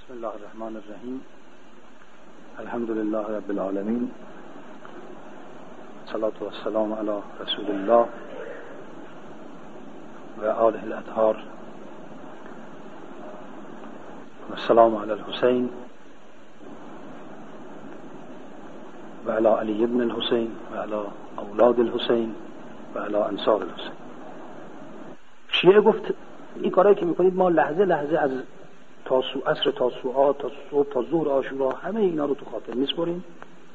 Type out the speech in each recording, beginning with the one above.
بسم الله الرحمن الرحیم. الحمد لله رب العالمین. صلاة و السلام علی رسول الله و آله الاطهار و السلام علی الحسین و علی علی ابن الحسین و علی اولاد الحسین و علی انصار الحسین. شیعه گفت این کارهایی که میکنید ما لحظه لحظه از عصر تاسوعا تا صبح تا ظهر عاشورا همه اینا رو تو خاطر میسپریم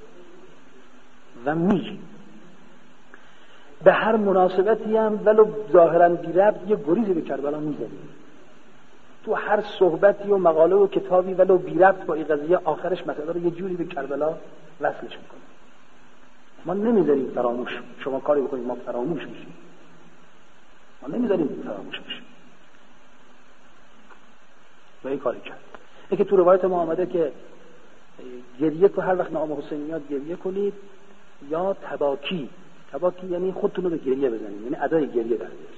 و میگیم. به هر مناسبتی هم ولو ظاهرا بی ربط یه گریزی به کربلا میزنیم. تو هر صحبتی و مقاله و کتابی ولو بی ربط با این قضیه آخرش مسئله رو یه جوری به کربلا وصلش میکنیم. ما نمیذاریم فراموش. شما کاری بکنید ما فراموش میشیم. ما نمیذاریم فراموش بشیم. و این کاری کرد. این که تو روایت ما آمده که گریه تو هر وقت نام حسین میاد گریه کنید، یا تباکی یعنی خودتون رو به گریه بزنید، یعنی ادای گریه در بیارید.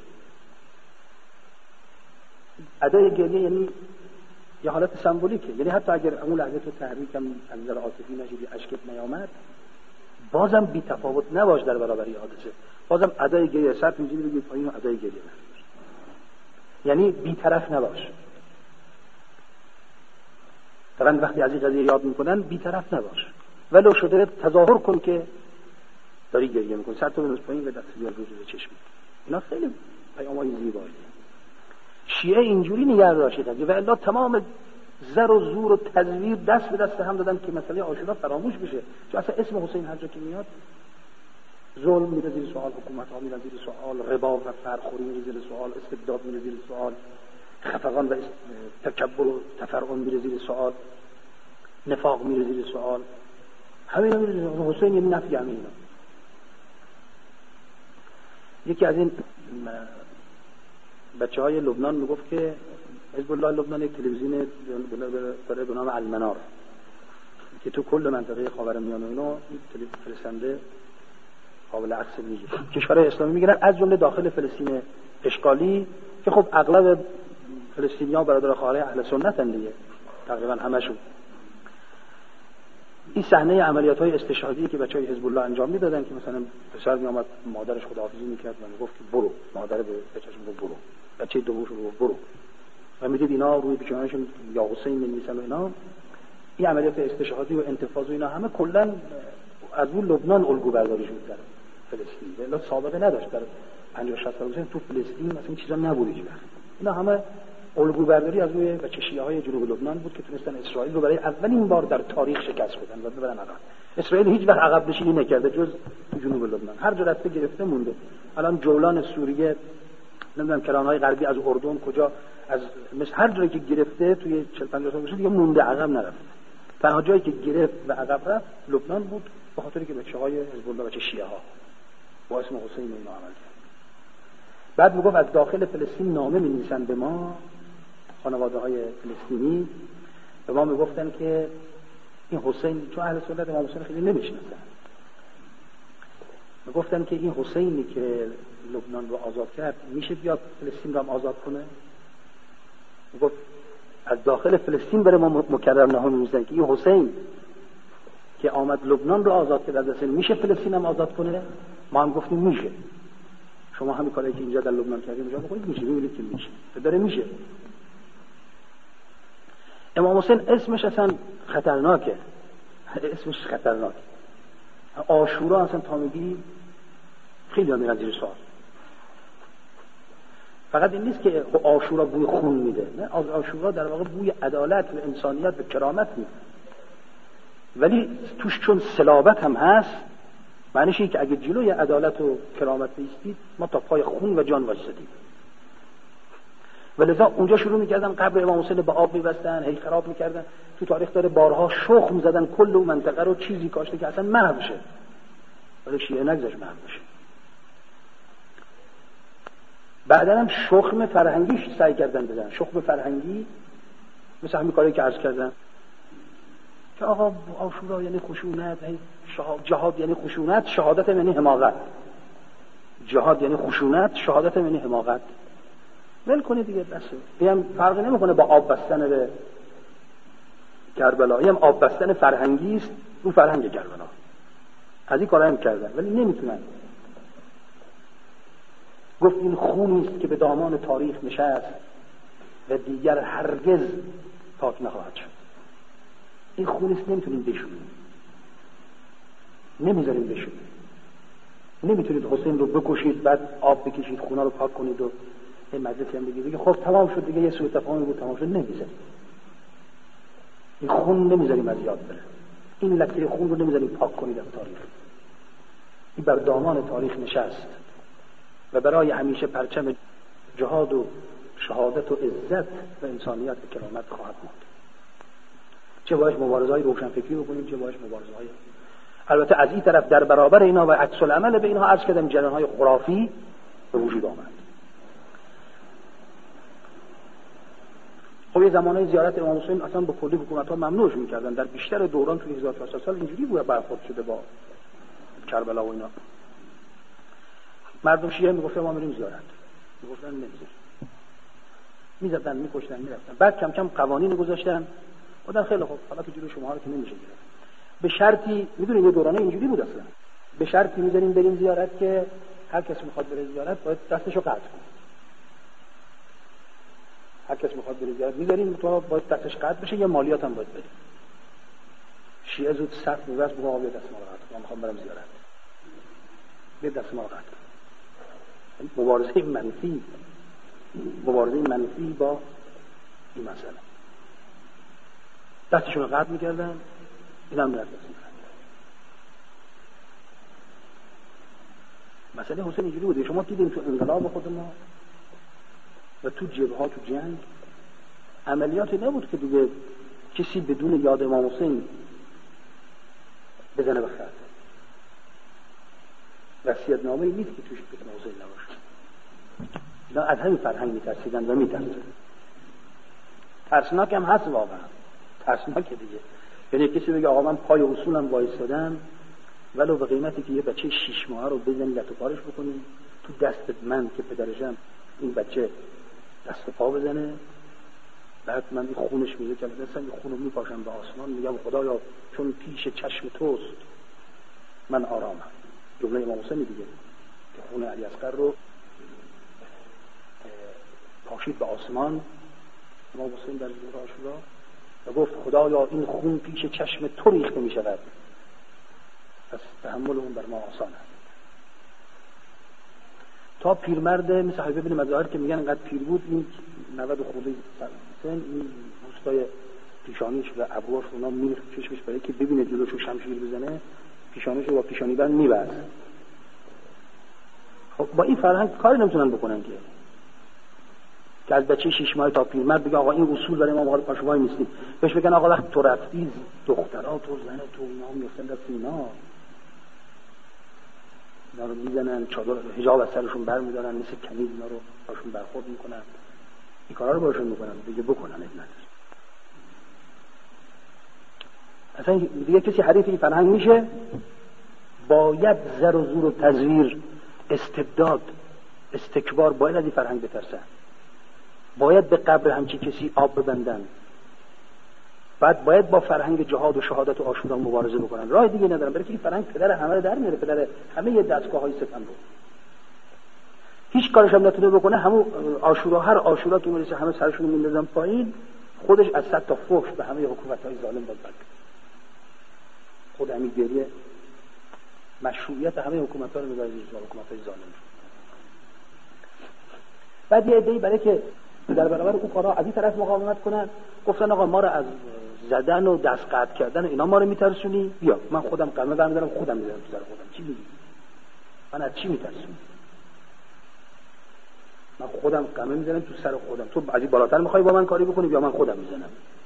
ادای گریه یعنی یه حالت سمبولیکه، یعنی حتی اگر اون لحظه تو تحریکم از نظر عاطفی نشدی اشکت نیامد، بازم بی تفاوت نباش در برابر این حادثه. بازم ادای گریه سر اینجوری بگید پایین و ادای گریه در بیارید. یعنی بی طرف نباش. طبعا وقتی از این قضیه یاد میکنن بی‌طرف نباش، ولو شده تظاهر کن که داری گریه میکنی، سر تو بنوز پایین و دست بیار رو چشم. اینا خیلی پیام‌های زیباییه. شیعه اینجوری نگه داشتن و الا تمام زر و زور و تزویر دست به دست هم دادن که مسئله عاشورا فراموش بشه. چون اصلا اسم حسین هر جا که میاد ظلم میره زیر سوال، حکومت‌ها میره زیر سوال، ربا و فرخوری میره زیر سوال، استبداد میره زیر سوال، خفقان و تکبر و تفرعن میره زیر سوال، نفاق میره زیر سوال، همه اینا میره زیر سوال. حسین یعنی نفی همه اینا. یکی از این بچه های لبنان میگفت که حزب الله لبنان یک تلویزیون داره به نام المنار که تو کل منطقه خاورمیانه اینا فرستنده قابل عکس میگیره. کشورهای اسلامی میگیرن از جمله داخل فلسطین اشغالی که خب اغلب فلسطینیان برادر خواهر اهل سنتن دیگه، تقریبا همشون. این صحنه عملیات‌های استشهادی که بچه‌های حزب الله انجام میدادن که مثلا پسر میامد مادرش خداحافظی میکرد و میگفت که برو، مادر به بچه‌ش میگفت برو، بچه دومش رو برو، و میدید اینا روی پیشانیشون یا حسین می‌نویسن و اینا. این عملیات استشهادی و انتفاض و اینا همه کلا از اون لبنان الگو برداری شد در فلسطین. ولی سابقه نداشت در 50 60 سال تو فلسطین مثلا این چیزا نبود هیچ وقت. اینا همه الگو برداری از روی بچه‌شیعه‌های جنوب لبنان بود که تونستن اسرائیل رو برای اولین بار در تاریخ شکست بدن و ببرن عقب. اسرائیل هیچ وقت عقب نشینی نکرده جز جنوب لبنان. هر جا رفته گرفته مونده. الان جولان سوریه، نمیدونم کرانهای غربی از اردن کجا، از مثل هر جایی که گرفته توی 40 50 سال دیگه مونده، عقب نرفته. تنها جایی که گرفت و عقب رفت لبنان بود، به خاطری که بچه‌های حزب الله، بچه شیعه‌ها با اسم حسین اینا عمل کردن. بعد میگفت از داخل فلسطین نامه می‌نویسن به ما، خانواده‌های فلسطینی به ما میگفتن که این حسین، چون اهل سنت امام حسین خیلی نمی‌شناسن، میگفتن که این حسینی که لبنان رو آزاد کرد میشه بیاد فلسطین رو هم آزاد کنه. میگفت از داخل فلسطین برای ما مکرر نامه می‌نویسن که این حسین که آمد لبنان رو آزاد کرد از دست میشه فلسطین هم آزاد کنه. ما هم گفتیم میشه. شما همین کاری که اینجا در لبنان کردید اونجا بکنید میشه، ببینید که میشه. داره میشه. امام حسین اسمش اصلا خطرناکه. اسمش خطرناکه. عاشورا اصلا تا میگی خیلی میرن زیر سوال. فقط این نیست که عاشورا بوی خون میده، نه، عاشورا در واقع بوی عدالت و انسانیت و کرامت میده. ولی توش چون صلابت هم هست، معنیش اینه که اگه جلوی عدالت و کرامت ایستید ما تا پای خون و جان وایسادیم. ولذا اونجا شروع میکردن قبر امام حسین به آب میبستن، هی خراب میکردن. تو تاریخ داره بارها شخم زدن کل اون منطقه رو، چیزی کاشته که اصلا محو بشه، ولی شیعه نگذاشت محو بشه. بعدا هم شخم فرهنگیش سعی کردن بزنن. شخم فرهنگی مثل همین کاری که عرض کردن که آقا عاشورا یعنی خشونت، جهاد یعنی خشونت، شهادت یعنی حماقت. جهاد یعنی خشونت، شهادت یعنی حماقت. ول کنید دیگه بس. این فرقی نمیکنه با آب بستن به کربلایی هم آب بستن فرهنگی است رو فرهنگ کربلا. از این کارا هم کردن ولی نمیتونن. گفت این خونی است که به دامان تاریخ نشست و دیگر هرگز پاک نخواهد شد. این خونی است نمیتونیم بشوریم، نمیذاریم بشوریم. نمیتونید حسین رو بکشید بعد آب بکشید خونا رو پاک کنید و این مجلسی هم بگید خب تمام شد دیگه، یه سوء تفاهمی بود تمام شد. نمیذاریم این خون، نمیذاریم از یاد بره. این لکه خون رو نمیذاریم پاک کنید از تاریخ. این بر دامان تاریخ نشست و برای همیشه پرچم جهاد و شهادت و عزت و انسانیت و کرامت خواهد ماند. چه باش مبارزه‌های روشنفکری بکنیم، چه باش مبارزه‌های، البته از این طرف در برابر اینا و عکس العمل به اینها عرض کردم جریان‌های خرافی به وجود آمد. خب یه زمانه زیارت امام حسین اصلا به کلی حکومت‌ها ممنوعش می‌کردن. در بیشتر دوران توی 1400 سال اینجوری بود برخورد شده با کربلا و اینا. مردم شیعه میگفتن ما میریم زیارت، میگفتن نمی‌ذاریم، می‌زدن می‌کشتن می‌رفتن. بعد کم کم قوانین گذاشتن، گفتن خیلی خوب حالا که جلوی شما رو که نمیشه گرفت، به شرطی، میدونید یه دورانه اینجوری بود اصلا، به شرطی می‌ذاریم بریم زیارت که هر کس می‌خواد بره زیارت باید دستشو قطع کنه. هر کس می‌خواد بره زیارت می‌ذاریم تو باید دستش قطع بشه یا مالیات هم باید بده. شیعه زود صف می‌بست بگه آقا بیا دست ما رو قطع کن، من می‌خوام برم زیارت. بیا دست ما رو قطع کن. مبارزه منفی با این مسئله. دستشون رو قطع می‌کردن، اینا هم دست می‌کردن. مسئله حسین اینجوری بوده. شما دیدیم تو انقلاب خود ما و تو جبهه‌ها تو جنگ عملیاتی نبود که دیگه کسی بدون یاد امام حسین بزنه به خط. وصیت‌نامه‌ای نیست که توش اسم حسین نباشه. اینا از همین فرهنگ می‌ترسیدن و می‌ترسن. ترسناک هم هست واقعا. ترسناکه دیگه. یعنی کسی بگه آقا من پای اصولم وایسادم ولو به قیمتی که یه بچه 6 ماهه رو بزنی لط و پارش بکنی تو دست من که پدرشم این بچه دست و پا بزنه، بعد من این خونش میگه که مثلا این خونو میپاشم به آسمان میگم خدایا چون پیش چشم توست من آرامم. جمله امام حسین دیگه که خون علی اصغر رو پاشید به آسمان امام حسین در روز عاشورا و گفت خدایا این خون پیش چشم تو ریخته میشود، پس تحمل اون بر ما آسان است. تا پیرمرد مثل حبیب بن مظاهر که میگن انقدر پیر بود، این 90 خورده سن، این روستای پیشانیش و ابروش اونا میریخت چشمش برای که ببینه جلوشو شمشیر بزنه، پیشانیشو با پیشانی بند میبست. خب با این فرهنگ کاری نمیتونن بکنن که از بچه 6 ماهه تا پیرمرد بگه آقا این اصول برای ما واقعا پاشوای نیستیم. بهش بگن آقا وقت تو رفتی دخترها تو زن تو اینا میفتن دست اینا رو میزنن، چادر حجاب از سرشون برمیدارن، مثل کنیز اینا رو باشون برخورد میکنن. این کارا رو باشون میکنن دیگه، بکنن ابن اصلا دیگه کسی حریف این فرهنگ میشه باید زر و زور و تزویر، استبداد، استکبار، باید از این فرهنگ بترسن. باید به قبر همچی کسی آب ببندن. بعد باید با فرهنگ جهاد و شهادت و عاشورا مبارزه بکنن. راه دیگه ندارن، برای که این فرهنگ پدر همه رو در میاره، پدر همه دستگاه‌های ستم رو. هیچ کارش هم نتونه بکنه. همون عاشورا، هر عاشورا که میرسه همه سرشون رو میندازن پایین، خودش از 100 تا فحش به همه حکومت‌های ظالم داد. خود همین گریه مشروعیت همه حکومت‌ها رو میذاره زیر حکومت‌های ظالم. بعد یه عده‌ای برای که در برابر اون کارا از این طرف مقاومت کنن، گفتن آقا ما رو از زدن و دست قطع کردن اینا ما رو میترسونی، بیا من خودم قلمه برمی‌دارم خودم میذارم تو سر خودم. چی میگی؟ من از چی میترسونی؟ من خودم قلمه میذارم تو سر خودم. تو از این بالاتر میخوای با من کاری بکنی، بیا من خودم میزنم.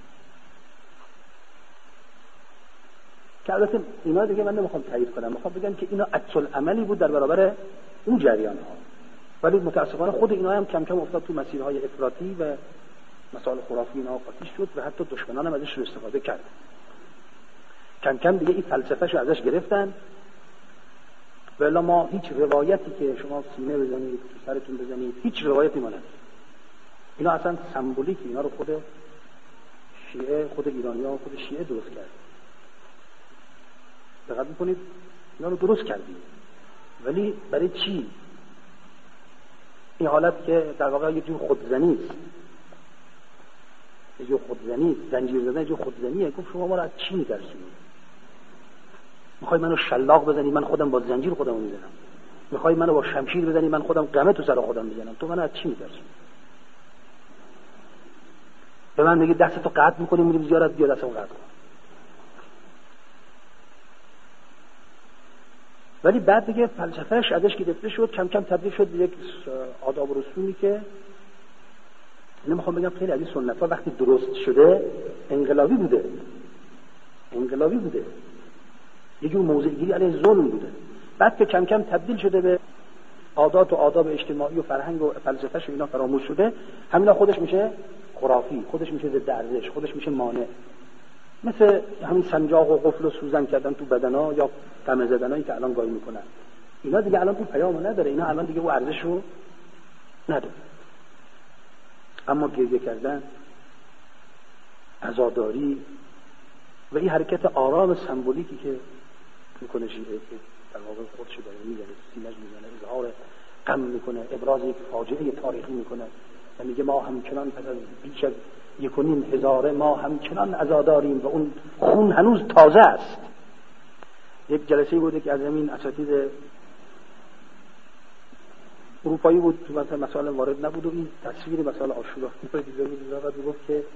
که البته اینا دیگه من نمیخوام تایید کنم، میخوام بگم که اینا عکس العملی بود در برابر اون جریان ها. ولی متاسفانه خود اینا هم کم کم افتاد تو مسیرهای افراطی و مسائل خرافی اینا قاطی شد و حتی دشمنان هم ازش استفاده کردن. کم کم دیگه این فلسفه‌شو ازش گرفتن. والا ما هیچ روایتی که شما سینه بزنید تو سرتون بزنید هیچ روایتی ما نداره. اینا اصلا سمبولیک، اینا رو خود شیعه، خود ایرانی‌ها و خود شیعه درست کرد. دقت می‌کنید اینا رو درست کردیم، ولی برای چی؟ این حالت که در واقع یه جور خودزنی است، یه جور خودزنی، زنجیر زدن یه جور خودزنیه. گفت شما ما رو از چی می‌ترسونید؟ میخوای منو شلاق بزنی، من خودم با زنجیر خودمو میزنم. میخوای منو با شمشیر بزنی، من خودم قمه تو سر خودم میزنم. تو منو از چی میترسونی؟ به من میگی دستتو قطع میکنی میریم زیارت، بیا دستمو قطع کن. ولی بعد دیگه فلسفهش ازش گرفته شد، کم کم تبدیل شد به یک آداب و رسومی که نمیخوام بگم خیلی از این سنت‌ها وقتی درست شده انقلابی بوده، یه جور موضع‌گیری علیه ظلم بوده. بعد که کم کم تبدیل شده به عادات و آداب اجتماعی و فرهنگ و فلسفه‌ش و اینا فراموش شده، همینا خودش میشه خرافی، خودش میشه ضد ارزش، خودش میشه مانع. مثل همین سنجاق و قفل و سوزن کردن تو بدنا یا قمه زدنایی که الان گاهی میکنن، اینا دیگه الان اون پیامو نداره، اینا الان دیگه اون ارزشو نداره. اما گریه کردن، عزاداری و این حرکت آرام سمبولیکی که میکنه شیعه که در واقع خودشو داره میزنه، سینه‌اش میزنه، اظهار غم میکنه، ابراز یک فاجعه تاریخی میکنه و میگه ما همچنان پس از بیش از 1,500 ما همچنان عزاداریم و اون خون هنوز تازه است. یک جلسه بوده که از همین اساتید اروپایی بود، تو مثلا مسائل وارد نبود و این تصویر مسائل عاشورا دیده بود و گفت که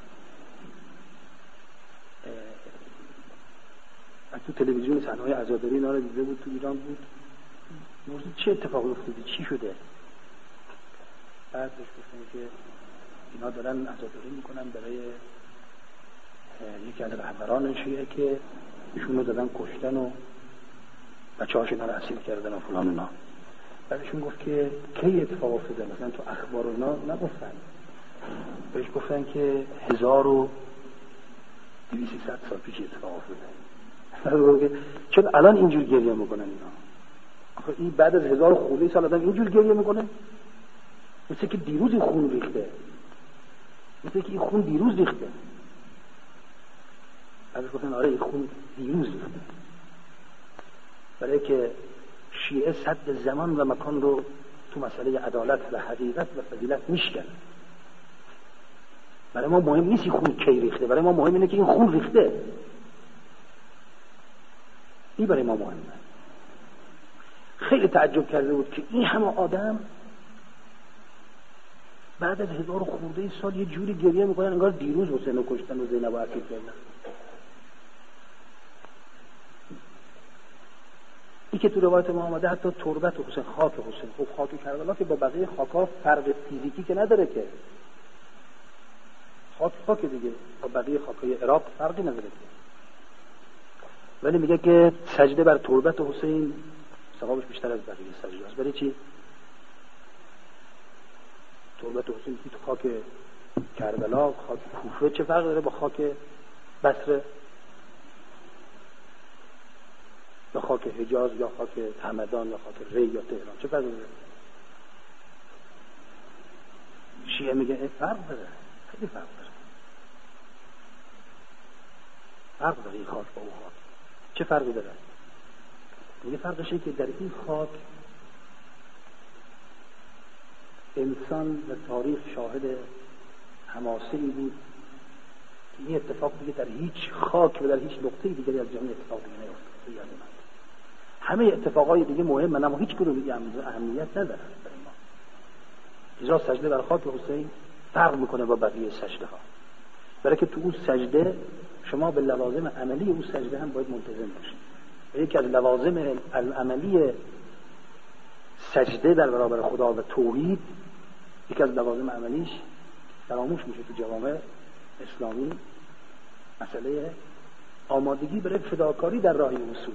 تو تلویزیون صحنه‌های عزاداری اینا رو دیده بود، تو ایران بود، موضوع چه اتفاقی افتاده، چی شده؟ بعد بهش گفتن که اینا دارن عزاداری میکنن برای یکی از رهبران شیعه که ایشون رو دادن کشتن و بچه‌هاش اینا رو اسیر کردن و فلان اینا. بعدشون گفت که کی اتفاق افتاده؟ مثلا تو اخبار اینا نگفتن. بهش گفتن که 1200 سال پیش اتفاق افتاده. چون الان اینجور گریه میکنن اینا. آخه این بعد از 1000 خورده سال آدم اینجور گریه میکنه؟ مثل که دیروز این خون ریخته، مثل که این خون دیروز ریخته. ازش گفتن آره این خون دیروز ریخته، برای که شیعه سد زمان و مکان رو تو مسئله عدالت و حقیقت و فضیلت میشکنه. برای ما مهم نیست این خون کی ریخته، برای ما مهم اینه که این خون ریخته. این برای ما مهمه. خیلی تعجب کرده بود که این همه آدم بعد از 1000 خورده سال یه جوری گریه میکنن انگار دیروز حسین رو کشتن و زینب رو اسیر کردن. این که تو روایت ما آمده حتی تربت حسین، خاک حسین، خب خاک کربلا که با بقیه خاک‌ها فرق فیزیکی که نداره که، خاک دیگه با بقیه خاک‌های عراق فرقی نداره که، ولی میگه که سجده بر تربت حسین ثوابش بیشتر از بقیه سجده است. برای چی؟ تربت حسین که تو خاک کربلا، خاک کوفه چه فرق داره با خاک بصره یا خاک حجاز یا خاک همدان یا خاک ری یا تهران؟ چه فرق داره؟ شیعه میگه فرق داره، خیلی فرق داره، فرق داره این خاک با اون خاک. چه فرقی داره؟ میگه فرقش اینه که در این خاک انسان و تاریخ شاهد حماسه‌ای بود که این اتفاق دیگه در هیچ خاک و در هیچ نقطه دیگری از جهان اتفاق دیگه نیفتاد. همه اتفاقای دیگه مهمه اما هیچ کدوم دیگه اهمیت نداره برای ما. لذا سجده بر خاک حسین فرق میکنه با بقیه سجده ها، برای که تو اون سجده شما به لوازم عملی اون سجده هم باید ملتزم باشید. یکی از لوازم عملی سجده در برابر خدا و توحید، یکی از لوازم عملیش فراموش میشه تو جوامع اسلامی، مسئله آمادگی برای فداکاری در راه وصول.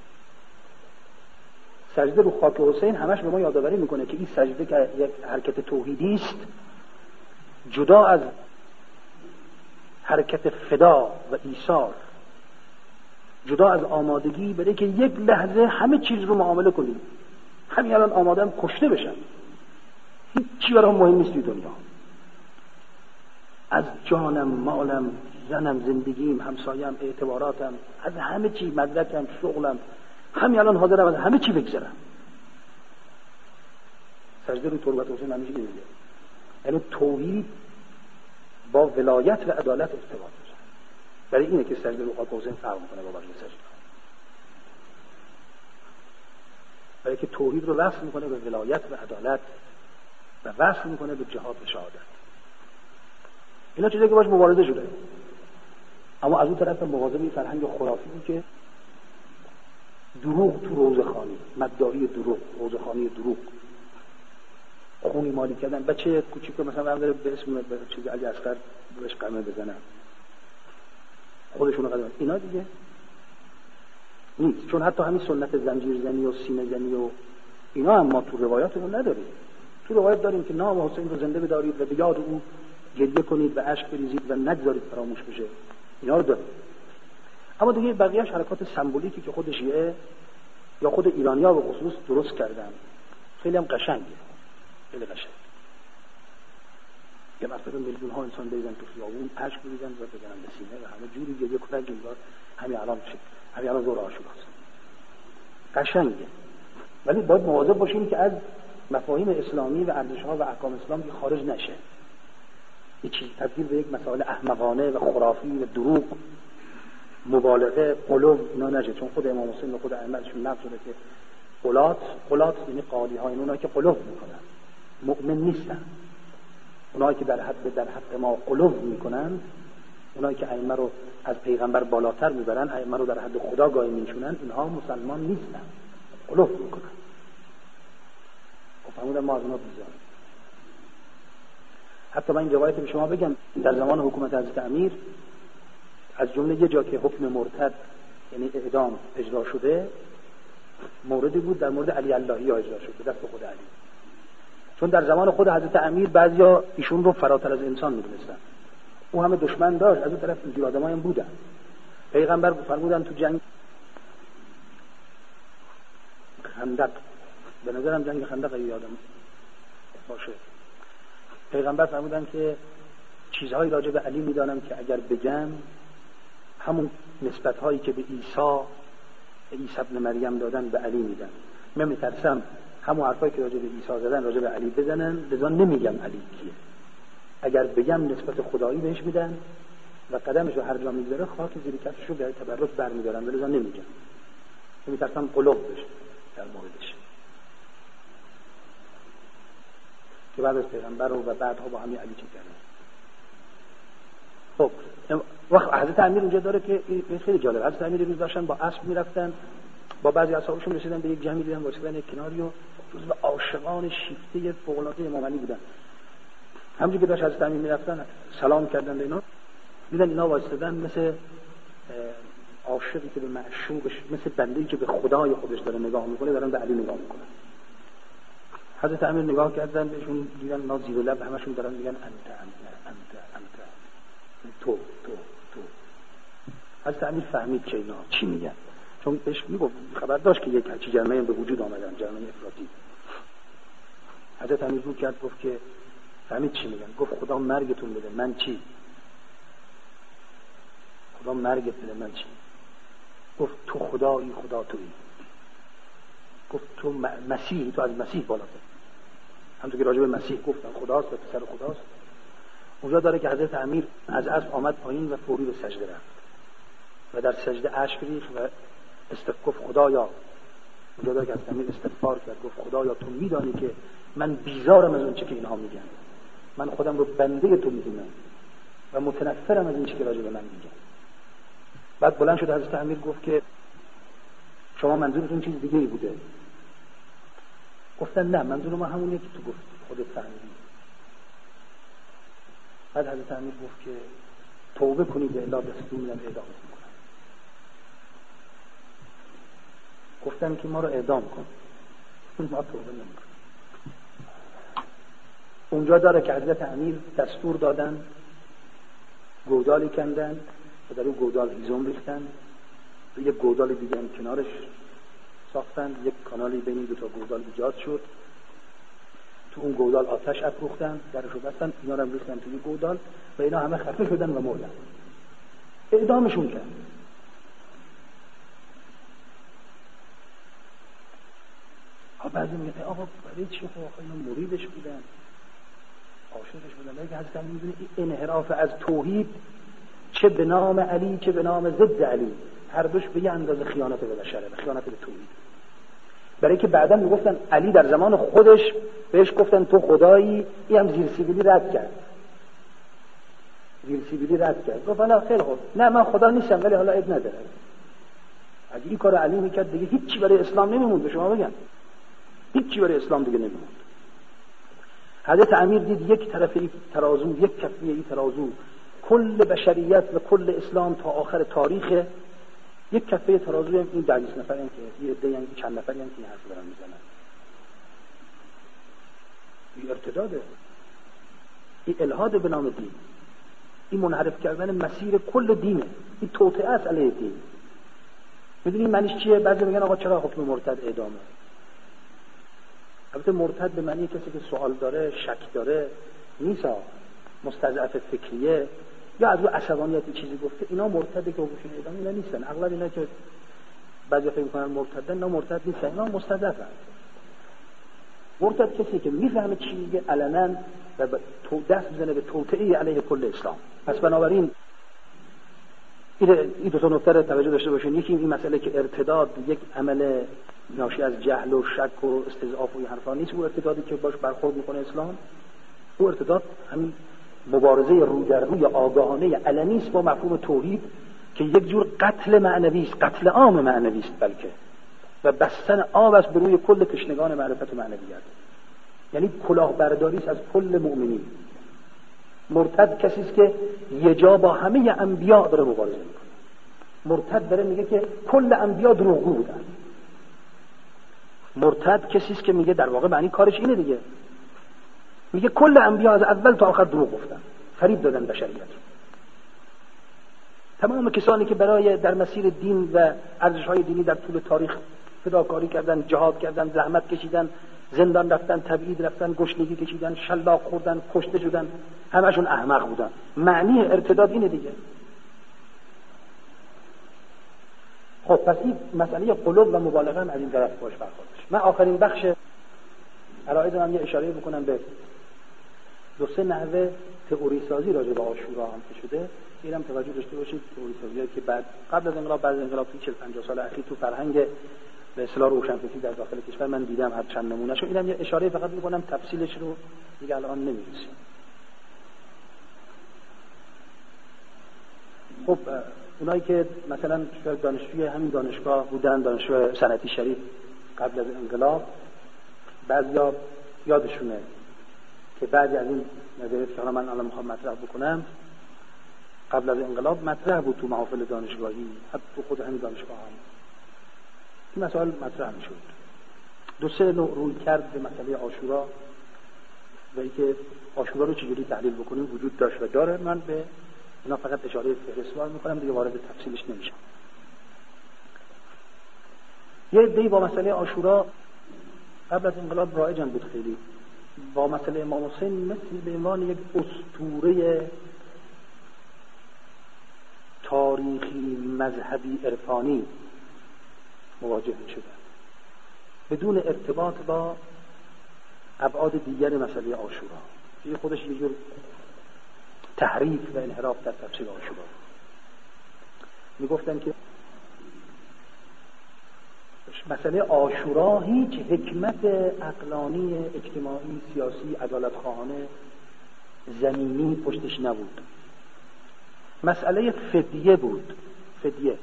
سجده رو خاک حسین همش به ما یادآوری میکنه که این سجده که یک حرکت توحیدی است، جدا از حرکت فدا و ایثار، جدا از آمادگی برای که یک لحظه همه چیز رو معامله کنیم. همین الان آمادم کشته بشم، هیچ چی برام مهم نیست توی دنیا. از جانم، مالم، زنم، زندگیم، همسایم، اعتباراتم، از همه چی، مدرکم، شغلم، همین الان حاضرم از همه چی بگذرم. سجده رو تربت حسین همیشه میگه، یعنی توحید با ولایت و عدالت ارتباط داره. برای اینه که سجده رو قاب حسین فرق میکنه با بقیه سجده، برای که توحید رو وصل میکنه به ولایت و عدالت و وصل میکنه به جهاد و شهادت. اینا چیزایی که باش مبارزه شده، اما از اون طرف مواظب این فرهنگ خرافی بود که دروغ تو روزخوانی، مدعی دروغ، روزخوانی دروغ، خونی مالی کردن. بچه کوچیک مثلا برداره به اسم چیز علی اصغر بهش قمه بزنن، خودشونو قدم، اینا دیگه نیست. چون حتی همین سنت زنجیر زنی و سینه زنی و اینا هم ما تو روایاتمون نداریم. تو روایت داریم که نام حسین رو زنده بدارید و به یاد او گریه کنید و اشک بریزید و نگذارید فراموش بشه. اینا رو داریم. اما دیگه بقیه‌اش حرکات سمبولیکی که خود شیعه یا خود ایرانی‌ها به خصوص درست کردن، خیلی هم قشنگه، خیلی قشنگ. یه مثلا میلیون‌ها انسان بریزن تو خیابون، اشک بریزن و بزنن به سینه و همه جوری گریه کنن که انگار همین الان شد، همین الان ظهر عاشوراست. قشنگه. ولی باید مواظب باشیم که از مفاهیم اسلامی و ارزش‌ها و احکام اسلام که خارج نشه. این چیز تبدیل به یک مسائل احمقانه و خرافی و دروغ، مبالغه، غلو اینا نشه. چون خود امام حسین و خود ائمه‌شون نقل شده که قلات یعنی قالی‌ها، اینا که قلو میکنن مؤمن نیستن. اونایی که در حق ما قلو میکنن، اونایی که ائمه رو از پیغمبر بالاتر میبرن، ائمه رو در حد خدا قائل میشونن، اینها مسلمان نیستن، قلو میکنن. فرمودن ما از اونا بیزاریم. حتی من این روایت به شما بگم، در زمان حکومت حضرت امیر از جمله یه جا که حکم مرتد یعنی اعدام اجرا شده، موردی بود در مورد علی اللهی اجرا شد به دست خود علی. چون در زمان خود حضرت امیر بعضیا ایشون رو فراتر از انسان می‌دونستن، او همه دشمن داشت، از اون طرف اینجور آدمایی هم بودن. پیغمبر فرمودن تو جنگ خندق، به نظرم جنگ خندق یادم باشه، پیغمبر فرمودن که چیزهایی راجع به علی میدانم که اگر بگم همون نسبت‌هایی که به عیسی ابن مریم دادن به علی میدن. من میترسم همون حرفایی که راجع به عیسی زدن راجع به علی بزنن، لذا نمیگم علی کیه. اگر بگم نسبت خدایی بهش میدن و قدمش رو هر جا میذاره خاک زیر کفش رو برای تبرک برمیدارن، لذا نمیگم. میترسم قلوب بشه در موردش. که بعد از پیغمبر و بعدها با همین علی چه کردن. خب وقت حضرت امیر اونجا داره که این خیلی جالب. حضرت امیر روز داشتن با اسب میرفتن، با بعضی اصحابشون رسیدن به یک جمعی، دیدن واسطن یک کناری و جزو عاشقان شیفته فوق‌العاده امام علی بودن. همونجوری که داشت حضرت امیر میرفتن سلام کردن به اینا، دیدن اینا واسطن مثل عاشقی که به معشوقش، مثل بنده‌ای که به خدای خودش داره نگاه میکنه، دارن به علی نگاه میکنن. حضرت امیر نگاه کردن بهشون، دیدن اینا زیر لب همشون دارن میگن انت تو. حضرت امیر فهمید که اینا چی میگن، چون بهش میگفت خبر داشت که یک هرچی جرمه به وجود آمدن، جرمه افراطی. حضرت امیر رو کرد گفت که فهمید چی میگن؟ گفت خدا مرگتون بده، من چی؟ خدا مرگت بده، من چی؟ گفت تو خدایی، خدا تویی. گفت تو مسیحی، تو از مسیح بالاتر. همونطور که راجع به مسیح گفتن خداست و پسر خداست. اونجا داره که حضرت امیر از اسب آمد پایین و فوری به سجده رفت و در سجده اشک ریخت و گفت خدایا. اونجا داره که حضرت امیر استغفار کرد، گفت خدایا تو میدانی که من بیزارم از اون چه که اینها میگن، من خودم رو بنده تو میدونم و متنفرم از این چه که راجع به من میگن. بعد بلند شد حضرت امیر گفت که شما منظورتون چیز دیگه ای بوده. گفتن نه، منظور ما همونیه که تو گفت، خودت فهمیدی. بعد حضرت امیر گفت که توبه کنید به الله، دستور میدم اعدام کنم. گفتن که ما رو اعدام کن. ما توبه نمیکنیم. اونجا داره که حضرت امیر دستور دادن، گودالی کندن و در اون گودال هیزم ریختن و یک گودال دیگه هم کنارش ساختن، یک کانالی بین دو تا گودال ایجاد شد تو اون گودال آتش افروختن، درشو بستن، اینا رو هم ریختن توی گودال و اینا همه خفه شدن و مردن. اعدامشون کرد. بعضی میگه آقا برای چی خب آقا اینا مریدش بودن، عاشقش بودن. لیکن حضرت علی میدونه این انحراف از توحید چه به نام علی چه به نام ضد علی هر دوش به یه اندازه خیانت به بشره، خیانت به توحید. برای که بعدا میگفتن علی در زمان خودش بهش گفتن تو خدایی، این هم زیر سیبیلی رد کرد. گفت نه خیلی خوب، نه من خدا نیستم ولی حالا عیب نداره. اگه این کار علی میکرد دیگه هیچی برای اسلام نمیموند. به شما بگم هیچی برای اسلام دیگه نمیموند. حضرت امیر دید یک طرف این ترازو، یک کفه این ترازو، کل بشریت و کل اسلام تا آخر تاریخ، یک کفه ترازو این 20 نفری هم که یه عده یعنی چند نفری هم که این حرف دارن میزنن. این ارتداده، این الحاد به نام دین، این منحرف کردن مسیر کل دینه، این توطئه است علیه دین. میدونی معنیش چیه؟ بعضی میگن آقا چرا حکم مرتد اعدامه؟ البته مرتد به معنی کسی که سوال داره، شک داره نیست، مستضعف فکریه یا از رو عصبانیتی چیزی گفته، اینا مرتده که حکمشون اعدام اینا نیستن. اغلب اینا که بعضی فکر میکنن مرتدن، اینا مرتد نیستن، اینا مستضعفن. مرتد کسی که میفهمه چی میگه علنا و دست میزنه به توطئه علیه کل اسلام. پس بنابراین این دو تا نکته رو توجه داشته باشین. یکی این مسئله که ارتداد یک عمل ناشی از جهل و شک و استضعاف و این حرفا نیست. او ارتدادی که باش برخورد میکنه اسلام، او ارتداد همین مبارزه رو در روی آگاهانه علنی است با مفهوم توحید که یک جور قتل معنوی است، قتل عام معنوی است، بلکه و بستن آب است به روی کل تشنگان معرفت و معنویت. یعنی کلاهبرداری است از کل مؤمنین. مرتد کسی است که یه جا با همه انبیا داره مبارزه میکنه. مرتد داره میگه که کل انبیا دروغگو بودن. مرتد کسی است که میگه در واقع معنی کارش اینه دیگه، میگه کل انبیا از اول تا آخر دروغ گفتن، فریب دادن بشریت رو. تمام کسانی که برای در مسیر دین و ارزش‌های دینی در طول تاریخ فداکاری کردن، جهاد کردن، زحمت کشیدن، زندان رفتن، تبعید رفتن، گشنگی کشیدن، شلاق خوردن، کشته شدن، همشون احمق بودن. معنی ارتداد اینه دیگه. خب پس این مسئله قلوب و مبالغه هم از این طرف باش برخورد بشه. من آخرین بخش عرایض من یه اشاره بکنم به دو سه نحوه تئوری سازی راجع به عاشورا هم که شده. اینم توجه داشته باشید، تئوری سازیایی که قبل از انقلاب، بعد از انقلاب توی 40-50 سال اخیر تو فرهنگ به اصطلاح روشنفکری در داخل کشور من دیدم هر چند نمونهشو. اینم یه اشاره فقط می‌کنم، تفصیلش رو دیگه الان نمی‌رسیم. خب اونایی که مثلا دانشجوی همین دانشگاه بودن، دانشجو صنعتی شریف قبل از انقلاب، بعضیا یادشونه که بعضی از این نظریات که من الان میخوام مطرح بکنم قبل از انقلاب مطرح بود تو محافل دانشگاهی، حتی تو خود همین دانشگاه هم این مسائل مطرح میشد. دو سه نوع روی کرد به مسئله عاشورا و اینکه عاشورا رو چجوری تحلیل بکنیم وجود داشت و داره. من به اینا فقط اشاره فهرستوار میکنم، دیگه وارد تفصیلش نمیشم. یه عده‌ای با مسئله عاشورا قبل از انقلاب رایجن بود، خیلی با مسئله امام حسین مثل به عنوان یک اسطوره تاریخی مذهبی عرفانی مواجه شدن بدون ارتباط با ابعاد دیگر مسئله عاشورا. این خودش یه جور تحریف و انحراف در تفسیر عاشورا. میگفتن که مسئله عاشورا هیچ حکمت عقلانی، اجتماعی، سیاسی، عدالتخواهانه، زمینی پشتش نبود. مسئله فدیه بود. فدیه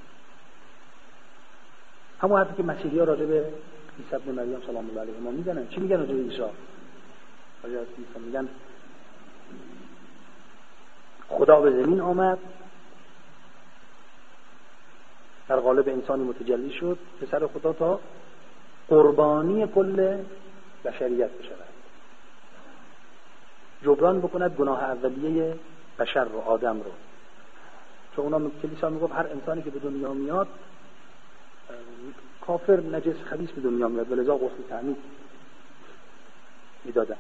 همون حرفی که مسیحی‌ها راجع به عیسی ابن مریم سلام الله علیه ما میزنن. چی میگن راجع به عیسی؟ راجع به عیسی میگن خدا به زمین آمد، در قالب انسانی متجلی شد، پسر خدا تا قربانی کل بشریت بشود، جبران بکند گناه اولیه بشر رو، آدم رو. چون اونا کلیسا میگفت هر انسانی که به دنیا میاد کافر، نجس، خبیث به دنیا میاد، ولذا غسل تعمید. میدادن.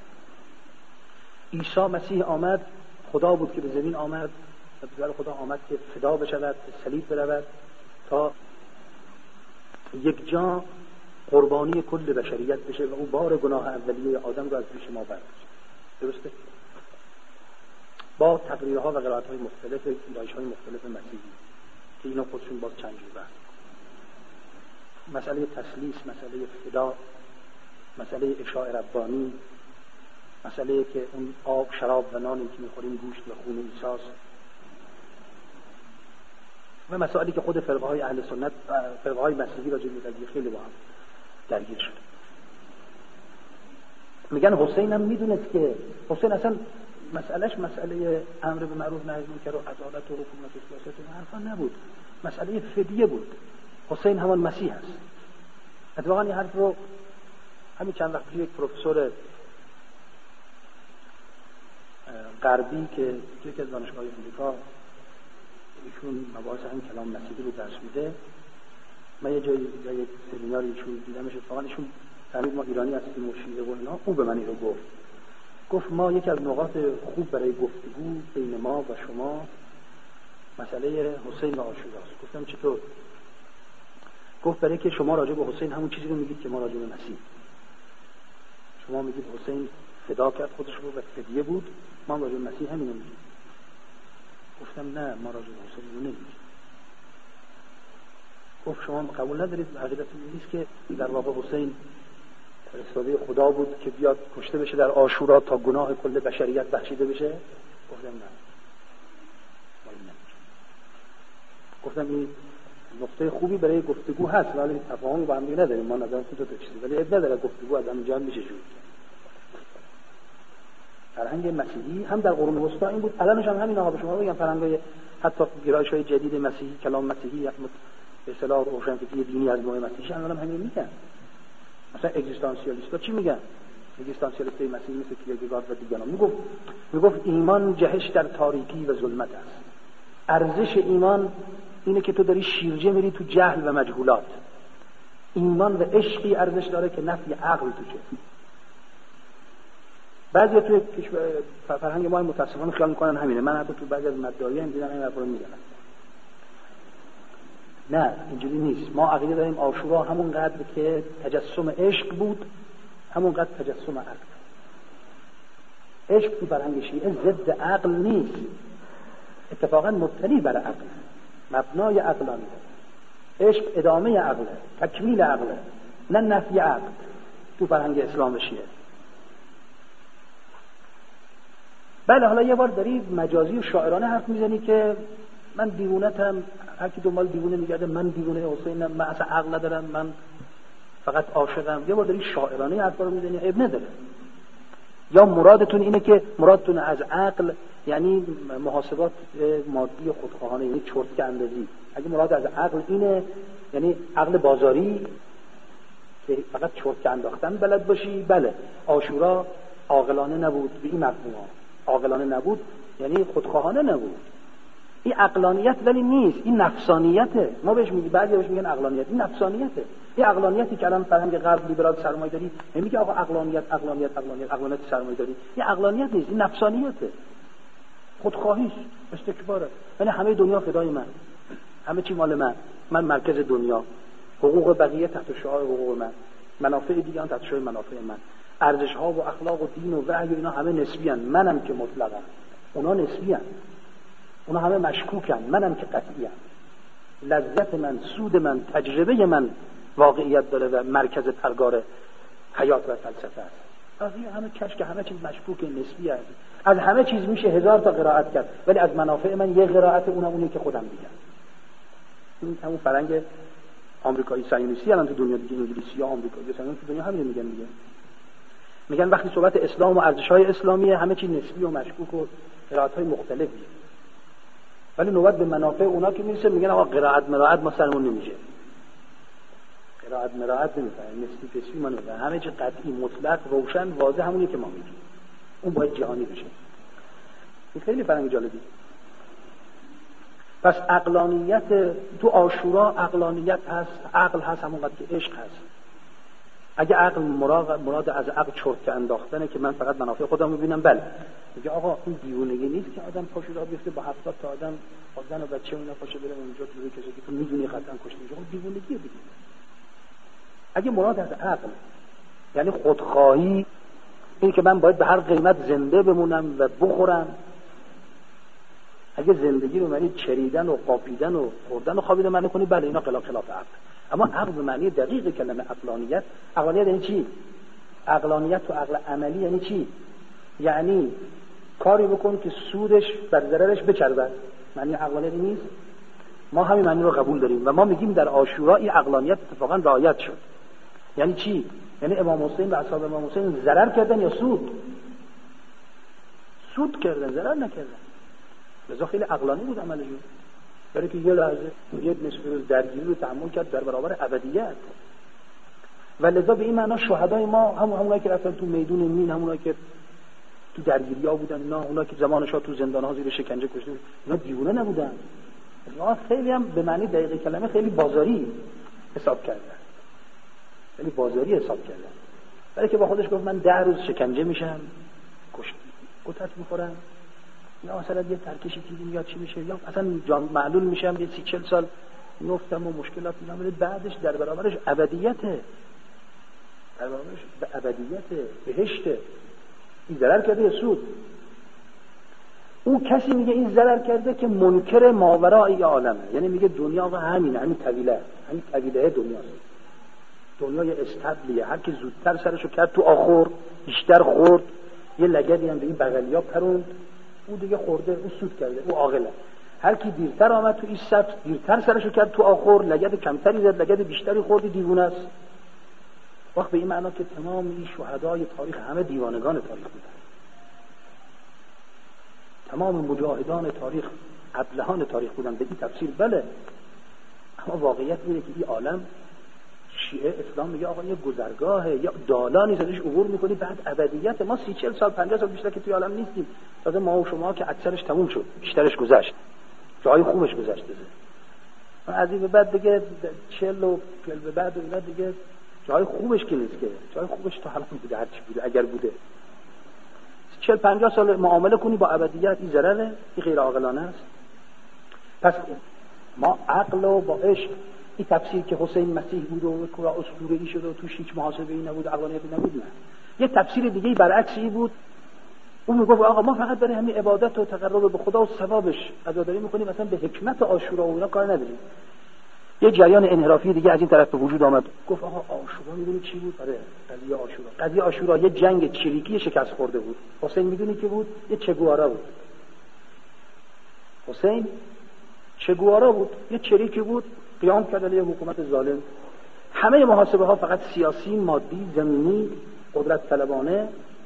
عیسی مسیح آمد، خدا بود که به زمین آمد و به خدا آمد که فدا بشود، به صلیب برود تا یک جا قربانی کل بشریت بشه و او بار گناه اولیه آدم رو از پیش ما برداشت. درسته؟ با تقریرها و قرائت‌های مختلف، دایش‌های مختلف مسیحی که اینا خودشون باز چند جور مسئله تسلیس، مسئله فدا، مسئله اشاع ربانی، مسئله که اون آب، شراب و نانی که می‌خوریم گوشت و خون عیسی است، و مسائلی که خود فرقه‌های اهل سنت، فرقه‌های مسیحی راجع به قضیه خیلی با هم درگیر شد. میگن حسین هم میدونست که حسین اصلا مسئلهش مسئله امر به معروف نهی از منکر و عدالت و حکومت و سیاست و حرفا نبود، مسئله فدیه بود. حسین همان مسیح است. اتفاقا این حرف رو همین چند وقت پیش یک پروفسور غربی که یکی از دانشگاه‌های آمریکا ایشون مباحث همین کلام مسیحی رو درس میده، من یه جایی در یک سمیناری ایشون دیدمش، اتفاقا ایشون فهمید ما ایرانی هستیم و شیعه و اینا، او به من اینو گفت ما یکی از نقاط خوب برای گفتگو بین ما و شما مسئله حسین و عاشوراست. گفتم چطور؟ گفت برای که شما راجع به حسین همون چیزی رو میگید که ما راجع به مسیح. شما میگید حسین فدا کرد خودش رو و فدیه بود، ما راجع به مسیح همین رو میگیم. گفتم نه، ما راجع به حسین رو نمیگیم. گفت شما قبول ندارید، عقیدتون نیست که در واقع حسین فرستاده خدا بود که بیاد کشته بشه در عاشورا تا گناه کل بشریت بخشیده بشه؟ گفتم نه. گفتم این نقطه خوبی برای گفتگو هست، ولی تفاهمی با هم دیگه نداریم، ما نظرم خودت چیزی، ولی اب نداره گفتگو از همینجا میشه شد. فرهنگ مسیحی هم در قرون وسطا این بود، الانش هم همین. به شما بگم فرهنگای حتی گرایش‌های جدید مسیحی، کلام مسیحی به اصطلاح روشنفکری دینی از نوع مسیحی الان هم همین میگن. مثلا اگزیستانسیالیست‌ها چی میگن؟ اگزیستانسیالیست‌های مسیحی مثل کیرکگارد و دیگران میگفت ایمان جهش در تاریکی و ظلمت است. ارزش ایمان اینه که تو داری شیرجه میری تو جهل و مجهولات. ایمان و عشقی ارزش داره که نفی عقل توشه. بعضی توی فرهنگ ما متاسفانه خیال میکنن همینه. من حتی تو بعضی از مداریا هم دیدم این حرفا رو میگن. نه، اینجوری نیست. ما عقیده داریم عاشورا همون قدر که تجسم عشق بود، همون قدر تجسم عقل. عشق تو فرهنگ شیعه ضد عقل نیست، اتفاقا مبتنی بر عقل، مبنای عقلانیه. عشق ادامه عقله، تکمیل عقله، نه نفی عقل تو فرهنگ اسلام و شیعه. بله، حالا یه بار داری مجازی و شاعرانه حرف میزنی که من دیوونتم، هر کی دنبال دیوونه میگرده، من دیوونه حسینم، من اصلا عقل ندارم، من فقط عاشقم. یه بار داری شاعرانه حرفا رو میزنی، عیب نداره. یا مرادتون اینه که مرادتون از عقل یعنی محاسبات مادی و خودخواهانه، یعنی چرتکه اندازی. اگه مراد از عقل اینه یعنی عقل بازاری که فقط چرتکه انداختن بلد باشی، بله عاشورا عاقلانه نبود به این مفهوم. عاقلانه نبود یعنی خودخواهانه نبود. این عقلانیت ولی نیست، این نفسانیته. ما بهش میگیم، بعضی بهش میگن عقلانیت، این نفسانیته. این عقلانیتی که الان فرهنگ غرب لیبرال سرمایه‌داری نمیگه آقا عقلانیت سرمایه‌داری. این عقلانیت نیست، این نفسانیته. خودخواهی، استکباره. یعنی همه دنیا فدای من، همه چی مال من مرکز دنیا، حقوق بقیه تحت شعار حقوق من، منافع دیگران تحت شعار منافع من، ارزش ها و اخلاق و دین و وحی و اینا همه نسبی ان، منم که مطلقم، اونا نسبی ان، اونا همه مشکوکن، منم که قطعی ام. لذت من، سود من، تجربه من واقعیت داره و مرکز پرگار حیات و فلسفه است. از این همه کش که همه چیز مشکوک نسبی است. از همه چیز میشه 1000 تا قرائت کرد، ولی از منافع من یه قرائت، اونی که خودم میگم. این همون فرهنگ آمریکایی صهیونیستی الان تو دنیا دیگه، انگلیسی ها آمریکایی صهیونیستی تو دنیا همین میگن وقتی صحبت اسلام و ارزش‌های اسلامیه همه چیز نسبی و مشکوک و قرائت‌های مختلفی، ولی نوبت به منافع اونا که میرسه میگن آقا قرائت ما سرمون نمیشه، قرائت نمیفهمیم، نسبی ما نمیفهمیم، همه چیز قطعی مطلق روشن واضح همونی که ما میگیم، اون باید جهانی بشه. این خیلی فرهنگ جالبی. پس عقلانیت تو عاشورا، عقلانیت هست، عقل هست همونقدر که عشق هست. اگه عقل مراد از عقل چرت انداختنه که من فقط منافع خودم میبینم، بله میگه آقا این دیوونگی نیست که آدم پاشو راه بیفته با 70 تا آدم زن و بچه اون پاشو بره اونجا تو کسی که تو میدونی قطعا کشته میشه، اون دیوونگیه دیگه. اگه مراد از عقل یعنی خودخواهی، این که من باید به هر قیمت زنده بمونم و بخورم، اگه زندگی رو معنی چریدن و قاپیدن و خوردن و خوابیدن معنی کنی، بله اینا خلاف عقل. اما عقل به معنی دقیق کلمه عقلانیت، عقلانیت یعنی چی؟ عقلانیت تو عقل عملی یعنی چی؟ یعنی کاری بکن که سودش بر ضررش بچربد. معنی عقلانیت نیست؟ ما همین معنی رو قبول داریم و ما میگیم در عاشورا این عقلانیت اتفاقا رعایت شد. یعنی چی؟ یعنی امام حسین و اصحاب امام حسین ضرر کردن یا سود؟ سود کردن، ضرر نکردن. لذا خیلی عقلانی بود عملشون، برای که یه لحظه یه نصف روز درگیری رو تحمل کرد در برابر ابدیت. و لذا به این معنا شهدای ما همونایی که رفتن تو میدون مین، همونایی که تو درگیری‌ها بودن، اونایی که زمانشا تو زندان‌ها زیر شکنجه کشته بودن، اینا دیوونه نبودن. اینا خیلی هم به معنی دقیق کلمه خیلی بازاری حساب کردن. خیلی بازاری حساب کردن. برای که با خودش گفت من 10 روز شکنجه میشم، کتک میخورم، یا مثلا یه ترکشی دیدیم یا چی میشه، یا اصلا معلول میشم یه 30-40 سال نفتم و مشکلات اینا، ولی بعدش در برابرش ابدیته، در برابرش به ابدیته، بهشته. این ضرر کرده یا سود؟ اون کسی میگه این ضرر کرده که منکر ماورای عالمه، یعنی میگه دنیا و همین طویله دنیاست. دنیای استبلیه، هر کی زودتر سرشو کرد تو آخر بیشتر خورد، یه لگدی هم به این بغلیا پروند، او دیگه خورده، او سود کرده، او عاقله. هر کی دیرتر آمد تو این سبز، دیرتر سرشو کرد تو آخر، لگد کمتری زد، لگد بیشتری خوردی، دیوونه است. وقت به این معنا که تمام این شهدای تاریخ همه دیوانگان تاریخ بودن، تمام مجاهدان تاریخ ابلهان تاریخ بودن به این تفسیر. بله، اما واقعیت اینه که این عالم شیعه اسلام میگه آقا یه گذرگاهه، یا دالانی ازش عبور میکنی بعد ابدیت. ما 30-40 سال 50 سال بیشتر که توی عالم نیستیم، تازه ما و شما که اکثرش تموم شد، بیشترش گذشت، جای خوبش گذشته. از این به بعد دیگه 40 و 40 به بعد و اینا دیگه جای خوبش که نیست، که جای خوبش تو حالا بوده، هر چی بوده اگر بوده. 40-50 سال معامله کنی با ابدیت، این ضرره، این غیر عاقلانه است. پس ما عقل و با عشق، این تفسیر که حسین مسیح بود و کورا اسطوره‌ای شد و توش هیچ محاسبه‌ای نبود، عقلانیتی نبود، نه. یه تفسیر دیگه برعکسی بود. اون میگفت آقا ما فقط برای همین عبادت و تقرب به خدا و ثوابش عزاداری میکنیم، مثلا به حکمت عاشورا و اینا کار نداریم. یه جریان انحرافی دیگه از این طرف به وجود آمد، گفت آقا عاشورا میدونی چی بود؟ آره، قضیه عاشورا یه جنگ چریکی شکست خورده بود. حسین میدونی کی بود؟ یه چگوارا بود. حسین چگوارا بود، یه چریکی بود، قیام کرد علیه حکومت ظالم. همه محاسبه ها فقط سیاسی، مادی، زمینی، قدرت طلبانه.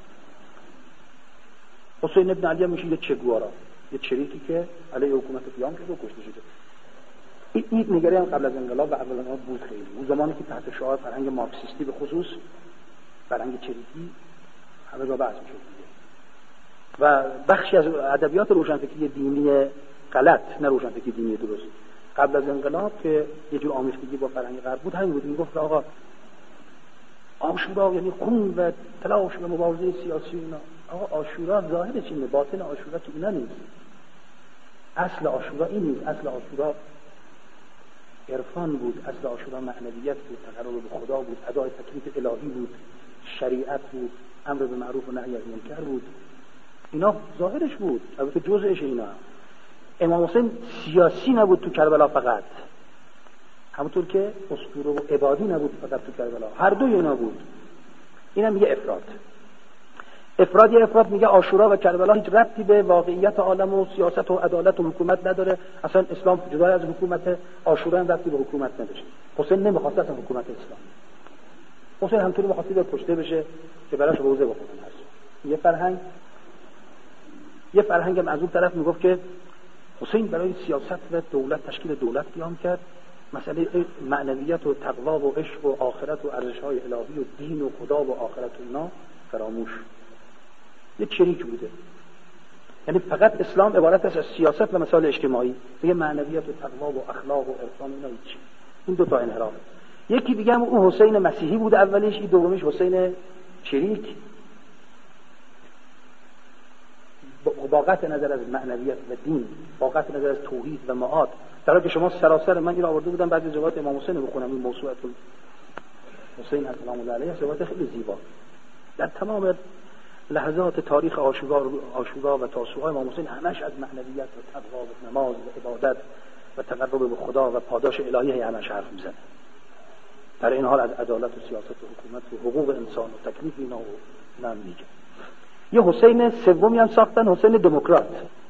حسین ابن علی میشه یه چگوارا، یه چریکی که علیه حکومت قیام کرد و کشته شده. این نگری هم قبل از انقلاب و اول انقلاب بود. خیلی اون زمانی که تحت شعار فرهنگ مارکسیستی به خصوص فرهنگ چریکی همه جا بحث می‌شد و بخشی از ادبیات روشنفکری دینی غلط، نه روشنفکری دینی درست، قبل از انقلاب که یه جور آمیختگی با فرهنگ غرب بود، همین بود. میگفت آقا عاشورا یعنی خون و تلاش و مبارزه سیاسی اینا. آقا عاشورا ظاهرش اینه، باطن عاشورا که اینا نیست. اصل عاشورا این نیست. اصل عاشورا عرفان بود، اصل عاشورا معنویت بود، تقرب به خدا بود، ادای تکلیف الهی بود، شریعت بود، امر به معروف و نهی از منکر بود. اینا ظاهرش بود، البته جزءش اینا. امام حسین سیاسی نبود تو کربلا فقط، همونطور که اسطوره و عبادی نبود فقط تو کربلا، هر دوی اینا بود. اینم میگه افراد. افراد میگه عاشورا و کربلا هیچ ربطی به واقعیت عالم و سیاست و عدالت و حکومت نداره. اصلا اسلام جدا از حکومت، عاشورا هم ربطی به حکومت نداشت. حسین نمیخواست اصلا حکومت اسلام. حسین همونطوری می‌خواست که کشته بشه که براش روزه بخونن. هست یه فرهنگ هم از اون طرف میگفت که حسین برای سیاست و دولت، تشکیل دولت قیام کرد، مسئله معنویت و تقوا و عشق و آخرت و ارزش‌های الهی و دین و خدا و آخرت و اینا فراموش. یه چریک بوده. یعنی فقط اسلام عبارت است از سیاست و مسائل اجتماعی، دیگه معنویت و تقوا و اخلاق و عرفان اینا هیچ. این دو تا انحراف. یکی دیگه هم اون حسین مسیحی بود اولیش، این دومیش حسین چریک. با قطع نظر از معنویت و دین، با قطع نظر از توحید و معاد، در حالی که شما سراسر، من این آورده بودم بعضی جوابات امام حسین رو بخونم، این موسوعه حسین سلام الله علیه روایت خیلی زیبا در تمام لحظات تاریخ عاشورا و تاسوعا امام حسین همش از معنویت و تقوا و نماز و عبادت و تقرب به خدا و پاداش الهی همش حرف میزنه. در این حال از عدالت و سیاست و حکومت و حقوق انسان و تکلیف اینا و نام میگه. یه حسین سومی هم ساختن، حسین دموکرات،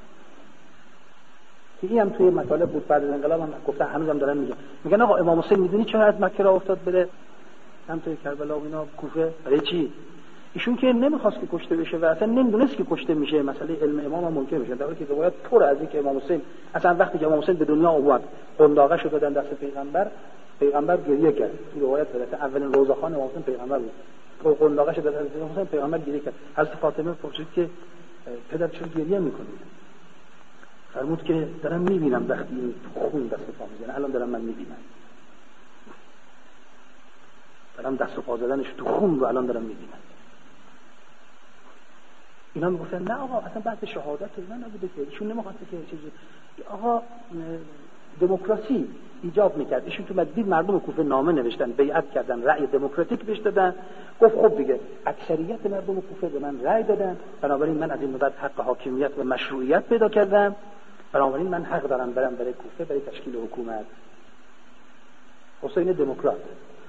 که این هم توی مطالب بود بعد از انقلاب هم گفتن، هنوزم دارن میگن آقا امام حسین میدونی چرا از مکه راه افتاد بره هم توی کربلا و اینا کوفه؟ برای چی؟ ایشون که نمیخواست که کشته بشه و اصلا نمیدونست که کشته میشه، مسئله علم امام هم منکر میشه، در حالی که روایت پر از این که امام حسین اصلا وقتی که امام حسین به دنیا آمد قنداقه شو دادن دست پیغمبر گریه کرد. این روایت داره اولین روزخوان امام حسین پیغمبر بود، قنداقه شو دادن امام حسین پیغمبر گریه کرد. حضرت فاطمه پرسید که پدر چرا گریه میکنید؟ فرمود که دارم میبینم وقتی این خون دست پا میزنه، الان دارم من میبینم، دارم دست و پا زدنش تو خون رو الان دارم میبینم. اینا میگفتن نه آقا اصلا بحث شهادت اینا نبوده که، ایشون نمیخواسته که چیزی، آقا دموکراسی ایجاب میکرد. ایشون تو مدید مردم کوفه نامه نوشتن، بیعت کردن، رأی دموکراتیک بهش دادن، گفت خب دیگه اکثریت مردم کوفه به من رأی دادن، بنابراین من از این بعد حق حاکمیت و مشروعیت پیدا کردم، بنابراین من حق دارم برم برای کوفه برای تشکیل حکومت. حسین دموکرات.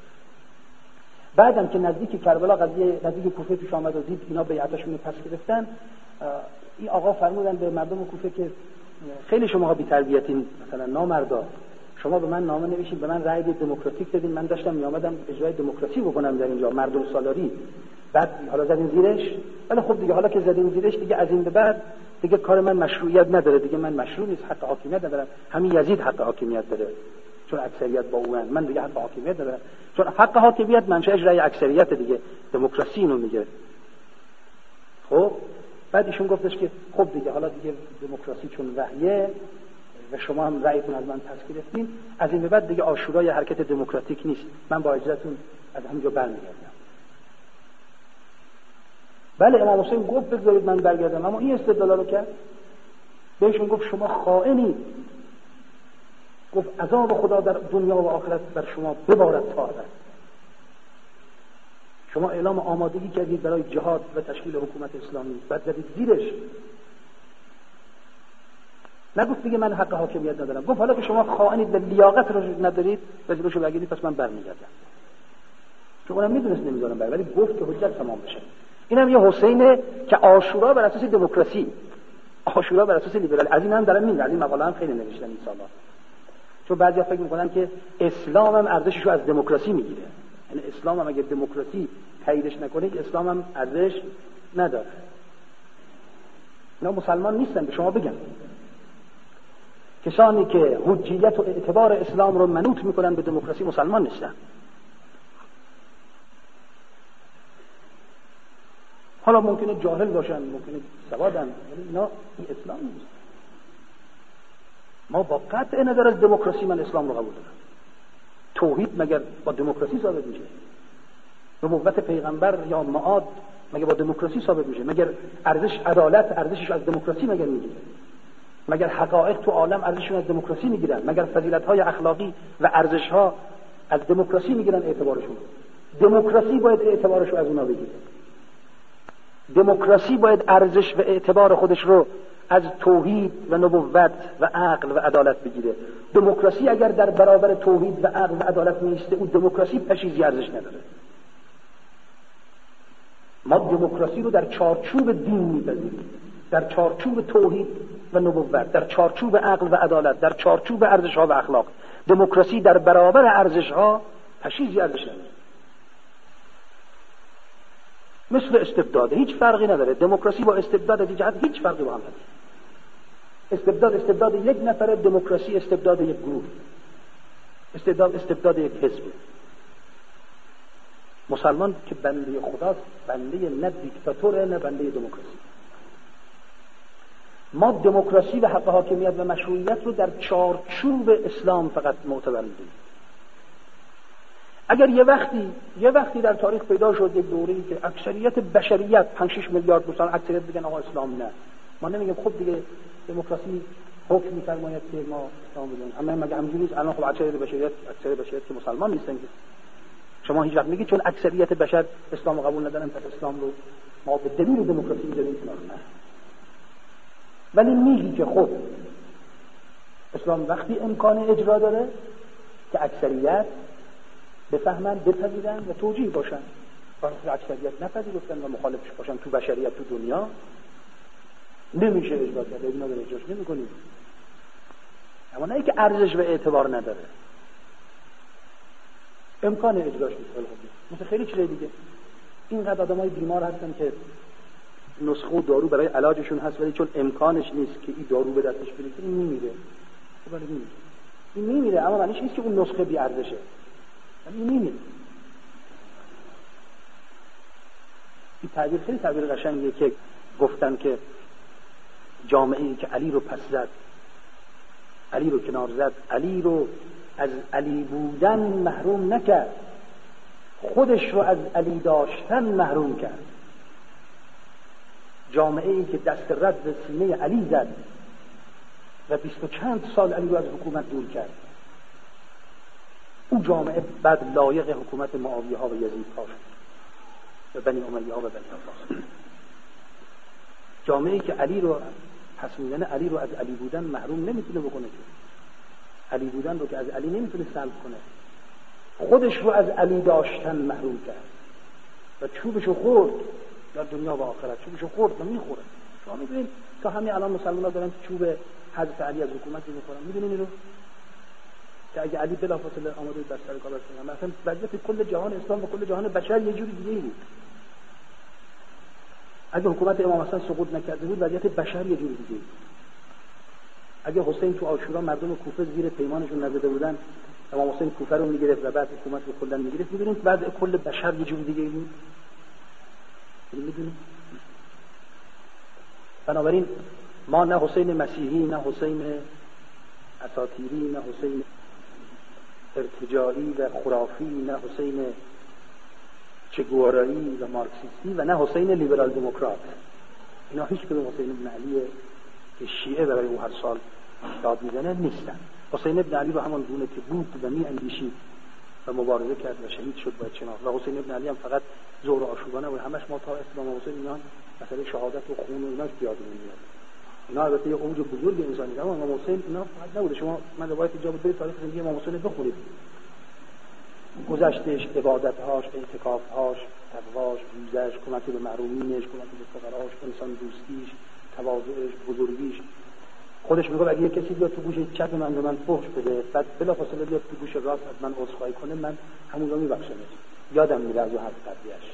بعدم که نزدیک کربلا قضیه نزدیک کوفه پیش آمد و دید اینا بیعتشون رو پس گرفتن، این آقا فرمودن به مردم کوفه که خیلی شماها بی تربیتین، مثلا نامردا، شما به من نامه نوشید، به من رأی دموکراتیک دادین، من داشتم میآمدم اجرای دموکراسی بکنم در اینجا، مردم سالاری، بعد حالا زدین زیرش. ولی خب دیگه حالا که زدین زیرش دیگه از این به بعد دیگه کار من مشروعیت نداره، دیگه من مشروع نیست، حق حاکمیت ندارم. همین یزید حق حاکمیت داره چون اکثریت با اون، من دیگه حق حاکمیت ندارم چون حق حاکمیت منشأش رأی اکثریت دیگه، دموکراسی اینو میگه. خب بعد ایشون گفتش که خب دیگه حالا دیگه دموکراسی چون وحیه و شما هم رأیتون از من پس گرفتین، از این به بعد دیگه عاشورای حرکت دموکراتیک نیست، من با اجازهتون از همینجا برمیگردم. بله امام حسین گفت بذارید من برگردم، اما این استدلال رو کرد، بهشون گفت شما خائنی، گفت عذاب خدا در دنیا و آخرت بر شما ببارد تا ابد. شما اعلام آمادگی کردید برای جهاد و تشکیل حکومت اسلامی، بعد زدید زیرش. نگفت دیگه من حق حاکمیت ندارم، گفت حالا که شما خائنید و لیاقت رو ندارید وظیفه‌شو بگیرید، پس من برمیگردم. چون اونم میدونست نمیذارم ولی گفت که حجت تمام بشه. اینم یه حسینه که عاشورا بر اساس دموکراسی، عاشورا بر اساس لیبرال، از این هم دارن میگن، این مقاله هم خیلی نوشتن این سالا. چون بعضیا فکر میکنن که اسلام هم ارزشش رو از دموکراسی میگیره، یعنی اسلام هم اگه دموکراسی تاییدش نکنه اسلام هم ارزش نداره. اینا مسلمان نیستن، به شما بگم کسانی که حجیت و اعتبار اسلام رو منوط میکنن به دموکراسی مسلمان نیستن. حالا ممکنه جاهل باشن، ممکنه سوادن، ولی اینا این اسلام نیست. ما با قطع نظر از دموکراسی من اسلام رو قبول دارم. توحید مگر با دموکراسی ثابت میشه؟ نبوت پیغمبر یا معاد مگر با دموکراسی ثابت میشه؟ مگر ارزش عدالت ارزشش از دموکراسی مگر میگیره؟ مگر حقایق تو عالم ارزششون از دموکراسی میگیرن؟ مگر فضیلت‌های اخلاقی و ارزش‌ها از دموکراسی میگیرن اعتبارشون؟ دموکراسی باید اعتبارش رو از اونها بگیره. دموکراسی باید ارزش و اعتبار خودش رو از توحید و نبوت و عقل و عدالت بگیره. دموکراسی اگر در برابر توحید و عقل و عدالت نیسته، اون دموکراسی پشیزی ارزش نداره. ما دموکراسی رو در چارچوب دین می‌پذیریم، در چارچوب توحید و نبوت، در چارچوب عقل و عدالت، در چارچوب ارزش‌ها و اخلاق. دموکراسی در برابر ارزش‌ها پشیزی ارزش نداره. مثل استبداد هیچ فرقی نداره. دموکراسی با استبداد از جهت هیچ فرقی با هم نداره. استبداد یک نفره، دموکراسی استبداد یک گروه، استبداد یک حزب. مسلمان که بنده خداست، بنده نه دیکتاتوره نه بنده دموکراسی. ما دموکراسی و حق حاکمیت و مشروعیت رو در چارچوب اسلام فقط معتبر می‌دونیم. اگر یه وقتی در تاریخ پیدا شد یک دوره‌ای که اکثریت بشریت 5-6 میلیارد مثلا اکثریت بگن آقا اسلام نه، ما نمیگیم خب دیگه دموکراسی حکم می‌فرماید که ما اسلام بدیم، اما مگه همینجوری نیست؟ الان خب اکثریت بشریت که مسلمان نیستن. شما هیچ وقت میگید چون اکثریت بشر اسلام قبول ندارن پس اسلام رو ما به دلیل دموکراسی می‌ذاریم کنار؟ نه. ولی میگی که خب اسلام وقتی امکان اجرا داره که اکثریت بفهمن، بپذیرن و توجیه باشن، وقتی اکثریت نپذیرفتن و مخالفش باشن تو بشریت تو دنیا نمیشه اجرا کرد، اینا رو اجراش نمی‌کنیم. اما نه اینکه ارزش و اعتبار نداره، امکان اجراش نیست. مثل خیلی چیزای دیگه، اینقدر آدمای بیمار هستن که نسخه و دارو برای علاجشون هست ولی چون امکانش نیست که این دارو به دستش برسه این میمیره. این میمیره، اما معنیش نیست که اون نسخه بی ارزشه، ولی این میمیره. این تعبیر خیلی تعبیر قشنگیه که گفتن که جامعه‌ای که علی رو پس زد، علی رو کنار زد، علی رو از علی بودن محروم نکرد، خودش رو از علی داشتن محروم کرد. جامعه‌ای که دست رد به سینه علی زد و 20 و چند سال علی رو از حکومت دور کرد، اون جامعه بعد لایق حکومت معاویه ها و یزید ها شد و بنی امیه ها و بنی عباس. جامعه‌ای که علی رو پس میزنه، علی رو از علی بودن محروم نمیتونه بکنه، که علی بودن رو که از علی نمیتونه سلب کنه، خودش رو از علی داشتن محروم کرد و چوبشو خورد در دنیا و آخرت، چوبشو خورد و میخوره. شما میدونید تا همین الان مسلمان‌ها دارن چوب حذف علی از حکومت میخورن. میدونید اینو که اگه علی بلافاصله آماده بر سر کار باشه، مثلا وضعیت کل جهان اسلام و کل جهان بشر یه جوری دیگه بود. اگه حکومت امام حسن سقوط نکرده بود وضعیت بشر یه جوری دیگه بود. اگه حسین تو عاشورا مردم کوفه زیر پیمانشون نزده بودن، امام حسین کوفه رو میگرفت و بعد حکومت رو کلا میگرفت، میدونید وضع کل بشر یه جوری دیگه بود. میدونید بنابراین ما نه حسین مسیحی، نه حسین اساطیری، نه حسین ارتجاعی و خرافی، نه حسین چگوارایی و مارکسیستی و نه حسین لیبرال دموکرات. اینا هیچ کدوم حسین ابن علی که شیعه برای او هر سال داد میزنه نیستن. حسین ابن علی رو همان گونه که بود و می اندیشید و مبارزه کرد و شهید شد باید شناخت. و حسین ابن علی هم فقط ظهر و عاشورا نبود، همش ما تا اسلام و حسین اینا مسئله شهادت و خون و ایناش یادمون میاد. اینا البته یه اوج بزرگ انسانی، اما امام حسین اینا فقط نبوده. شما من روایت اینجا بود برید تاریخ زندگی امام حسین بخونید، گذشتهش، عبادت‌هاش، اعتکاف‌هاش، تقواش، روزش، کمک به محرومینش، کمک به فقراش، انسان دوستیش، تواضعش، بزرگیش. خودش میگه اگه کسی بیاد تو گوش چپ من به من فحش بده، بعد بلافاصله بیاد تو گوش راست از من عذرخواهی کنه، من همون رو میبخشمش. یادم میره از اون حرف قضیه‌اش.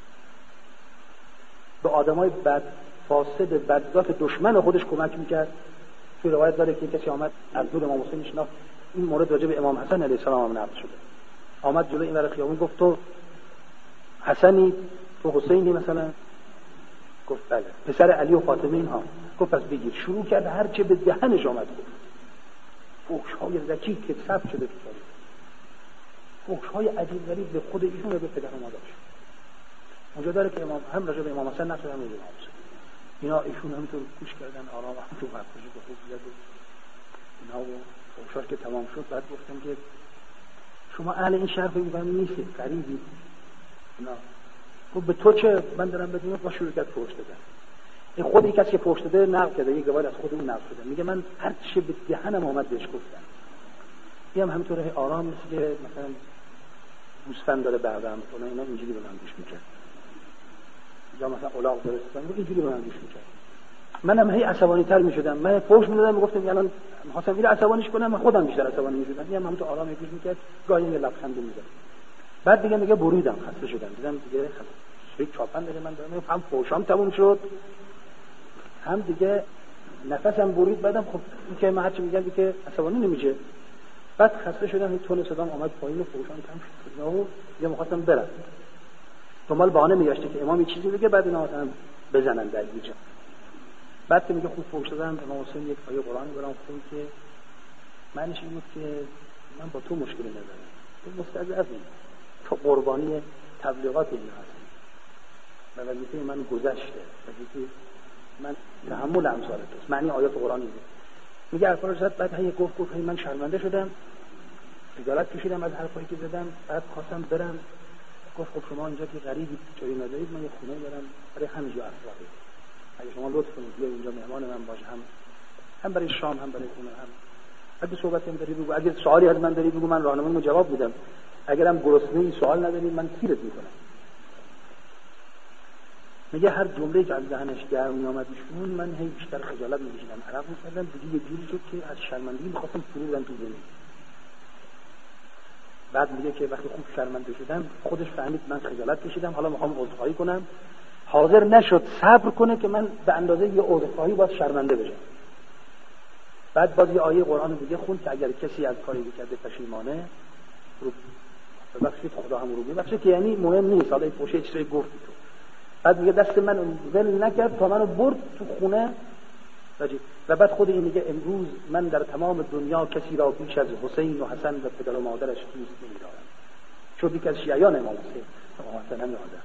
به آدمای بد، فاسد، بدذات، دشمن خودش کمک میکرد. تو روایت داره که کسی آمد از دور امام حسین شناخت، این مورد راجع به امام حسن علیه السلام هم نقل شده. آمد جلوی این ور خیابون گفت تو حسنی، تو حسینی مثلا؟ گفت بله. پسر علی و فاطمه اینها؟ گفت پس بگیر. شروع کرد هر چه به دهنش آمد گفت. فحش‌های رکیک که ثبت شده تو تاریخ، فحش‌های عجیب غریب به خود ایشون و به پدر و مادرش. اونجا داره که امام هم راجع به امام حسن نقل هم میگه اینا ایشون همینطور گوش کردن، آرام تو حرفش رو خوب زد اینا و فحشاش که تمام شد. بعد گفتم که شما اهل این شهر فکر نیستید، غریبید. نه گفت به تو چه، من دارم بدونم. با شروع کرد فحش دادن. این خود یک کسی که فحش داده نقل کرده، یک روایت از خود اون نقل شده، میگه من هر چه به دهنم اومد بهش گفتم. این هم همینطوره آرام، مثل که مثلا گوسفند داره بردم کنه، اینا اینجوری به من گوش میکرد. یا مثلا الاغ داره استفاده میکنه، اینجوری به من گوش میکرد. منم هی عصبانی تر میشدم، من فحش میدادم، میگفتم الان می‌خواستم اینو عصبانیش کنم، من خودم بیشتر عصبانی میشدم. اینم همونطور آرام گوش میکرد، گاهی یه لبخند میزد. بعد میگه بریدم، خسته شدم، دیدم دیگه خسته چاپن داره، من دارم هم فحشام تموم شد، هم دیگه نفسم برید. بعدم خب این که من هرچی میگم که عصبانی نمیشه. بعد خسته شدم، این تون صدام اومد پایین و فحشام کم شد. نه دیگه می‌خواستم برم. دنبال بهانه میگشته که امام یه چیزی بگه، بعد اینا مثلا بزنن در گوشم. بعد که میگه خوب فحش دادم، امام حسین یک آیه قرآنی برام خوند که معنیش این بود که من با تو مشکلی ندارم، تو مستضعفی، تو قربانی تبلیغات این هستی و وظیفه من گذشته، وظیفه من تحمل امثال توست. معنی آیات قرآن اینه. میگه حرفا زد، بعد هی گفت من شرمنده شدم، خجالت کشیدم از حرفایی که زدم، بعد خواستم برم. گفت خب شما اینجا که غریبی جایی ندارید، من یه خونه دارم برای همینجا افرادی، اگه شما لطف کنید بیا اینجا مهمان من باش، هم برای شام هم برای خونه، هم اگه صحبتی هم داری بگو، اگه سوالی از من داری بگو، من راهنماییمو جواب میدم، اگرم گرسنه‌ای سوال نداری من سیرت میکنم. میگه هر جمله‌ای که از ذهنش در میامد میشون من هی بیشتر خجالت میکشیدم، عرق می‌کردم، دیگه یه جوری شد که از شرمندگی می‌خواستم فرو برم تو زمین. بعد میگه که وقتی خوب شرمنده شدم خودش فهمید من خجالت کشیدم، حالا میخوام عذرخواهی کنم، حاضر نشد صبر کنه که من به اندازه یه عذرخواهی باز شرمنده بشم. بعد باز یه آیه قرآن دیگه خوند که اگر کسی از کاری که کرده پشیمانه رو ببخشید خدا هم رو ببخشه، که یعنی مهم نیست حالا پوشه چیزی گفتی تو. بعد میگه دست من ول نکرد تا منو برد تو خونه و بعد خود این میگه امروز من در تمام دنیا کسی را بیش از حسین و حسن و پدر و مادرش دوست نمی‌دارم. شد یک از شیعیان امام حسین امام حسن نمی‌آورد.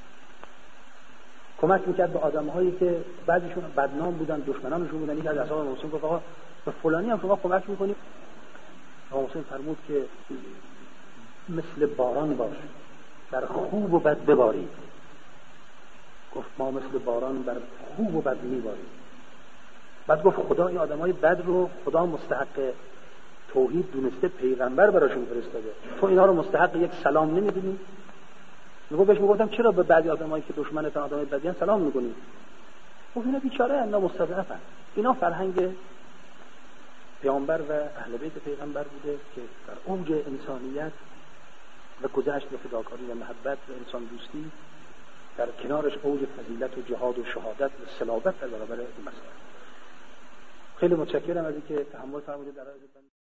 کمک میکرد به آدم‌هایی که بعضیشون بدنام بودن، دشمنانشون بودن. یک از اصحاب امام حسین گفت آقا به فلانی هم شما کمک می‌کنید. امام حسین فرمود که مثل باران باش، بر خوب و بد ببارید. گفت ما مثل باران بر خوب و بد می‌باریم. بعد گفت خدا این آدمای بد رو خدا مستحق توحید دونسته، پیغمبر براشون فرستاده، تو اینا رو مستحق یک سلام نمی‌دونی؟ بهش میگفتم چرا به بعضی آدمایی که دشمنتن آدمای بدیان سلام می‌کنی؟ گفت اینا بیچاره اند، مستضعفن. اینا فرهنگ پیامبر و اهل بیت پیغمبر بوده که در اوج انسانیت و گذشت به فداکاری و محبت و انسان دوستی، در کنارش اوج فضیلت و جهاد و شهادت و صلابت در برابر این مسائل. خیلی متشکرم از اینکه تحمل فرمودید.